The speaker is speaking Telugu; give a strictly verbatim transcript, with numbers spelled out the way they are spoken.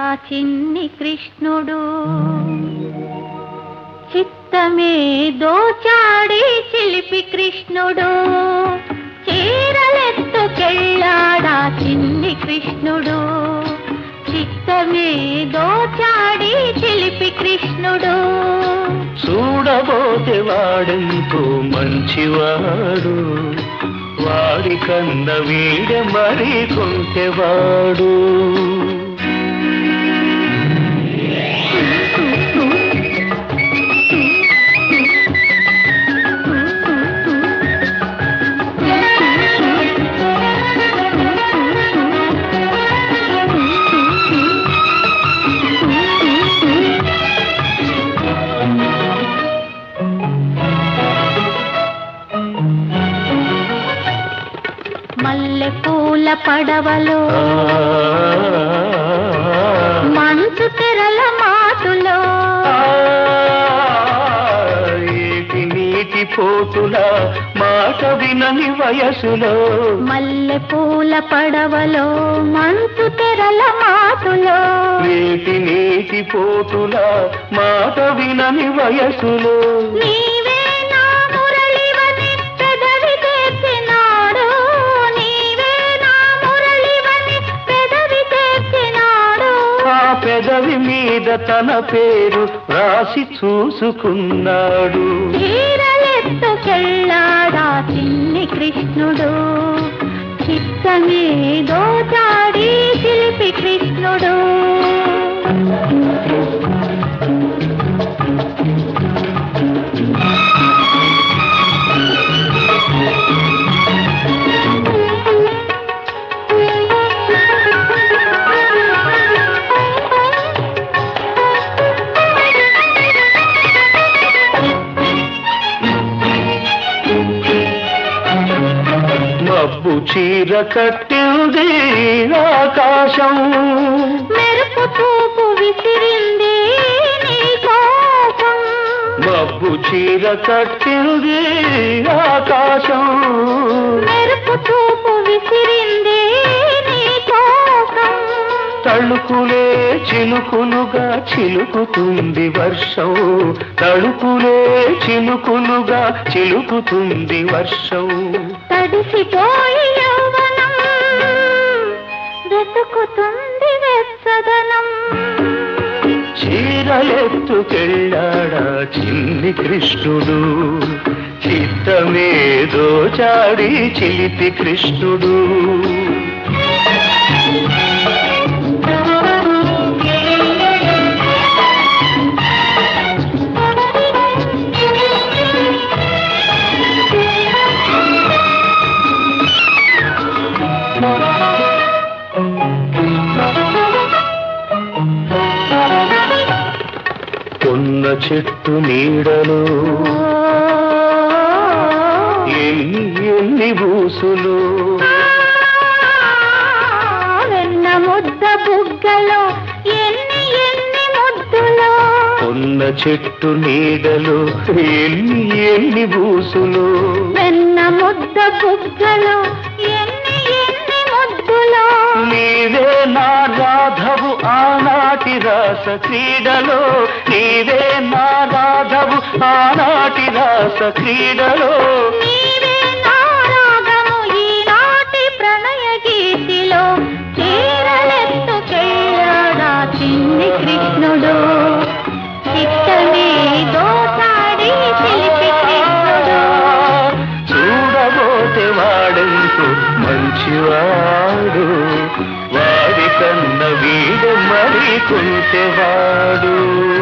చిన్ని కృష్ణుడు చిత్తమే దోచాడి చిలిపి కృష్ణుడు చీరలెత్తుకెళ్ళాడా చిన్ని కృష్ణుడు చిత్తమే దోచాడి చిలిపి కృష్ణుడు చూడబోతే వాడెంతో మంచివాడు వాడి కన్న వీడ మరి కొంటెవాడు మల్లె పూల పడవలో మంచు తెరల మాటులో ఏటి నీటి పోతుల మాట వినని వయసులో మల్లె పూల పడవలో మంచు తెరల మాటులో ఏటి నీటి పోతుల మాట వినని వయసులో నీవే నా మురళివని పెదవి తెచ్చినాడు నీవే నా మురళివని పెదవి తెచ్చినాడు ఆ పెదవి మీద తన పేరు రాసి చూసుకున్నాడు చీరలెత్తుకెళ్ళాడా చిన్ని కృష్ణుడు చిత్తమే దోచాడి చిలిపి కృష్ణుడు మబ్బు చీర కట్టింది ఆకాశం మెరుపు చూపు విసిరింది నీ కోసం మబ్బు చీర కట్టింది ఆకాశం మెరుపు చూపు విసిరింది నీ కోసం తళుకులే చినుకులుగా చిలుకుతుంది వర్షం తళుకులే చినుకులుగా చిలుకుతుంది వర్షం తడిసిపోయి యౌవనం వెతుకుతుంది వెచ్చదనం చీరలెత్తుకెళ్ళాడా చిన్ని కృష్ణుడు చిత్తమే దోచాడి చిలిపి కృష్ణుడు కొన్న చెట్టు నీడలో ఎన్ని ఎన్ని బూసులు వెన్న ముద్ద బుగ్గలో ఎన్ని ఎన్ని ముద్దులో కొన్న చెట్టు నీడలో ఎన్ని ఎన్ని బూసులు వెన్న ముద్ద బుగ్గలో ఎన్ని ఎన్ని ముద్దులో నీవే నా రాధవు ఆనాటి రాస క్రీడలో నీవే నా రాధవు ఆనాటి రాస క్రీడలో నీవే నా రాగము ఈనాటి ప్రణయ గీతిలో చీరలెత్తుకెళ్ళాడా చిన్ని కృష్ణుడు చిత్తమే దోచాడి చిలిపి కృష్ణుడు చూడబోతే వాడెంతో మంచివాడు వాడి కన్న వీడు మరి కొంటెవాడు